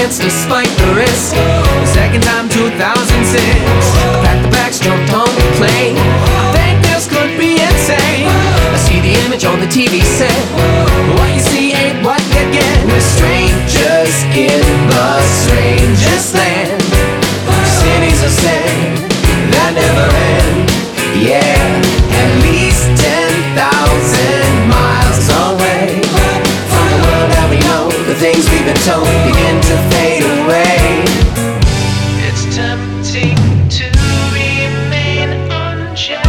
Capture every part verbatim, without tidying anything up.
chance despite the risk. The second time, two thousand six, I packed the bags, jumped on the plane. I think this could be insane. I see the image on the T V set. What you see ain't what you get. We're strangers in the strangest land. Cities are sad that never end. Yeah, at least ten thousand miles away from the world that we know. The things we've been told begin to fade away. It's tempting to remain unchanged.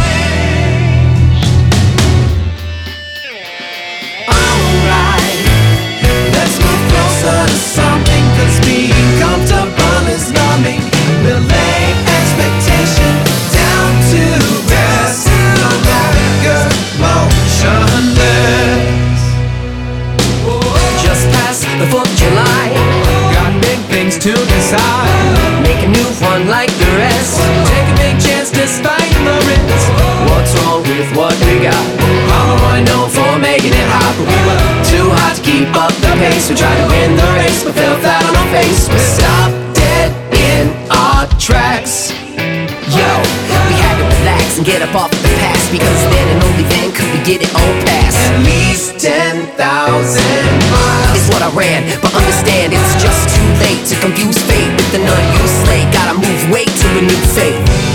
Alright, let's move closer to something, 'cause being comfortable is numbing. We'll lay expectation down to rest. No longer motionless. Just past the fourth of July, got big things to decide. Make a new one like the rest. Take a big chance despite the risk. What's wrong with what we got? Pomeroy known for making it hot, but we were too hot to keep up the pace. We tried to win the race, but fell flat on our face. We stopped dead in our tracks. Yo, we had to relax and get up off the past, because then and only then could we get it all past. At least ten thousand miles is what I ran, but understand it's just too late to confuse fate with an unused slate. Gotta move weight to a new fate.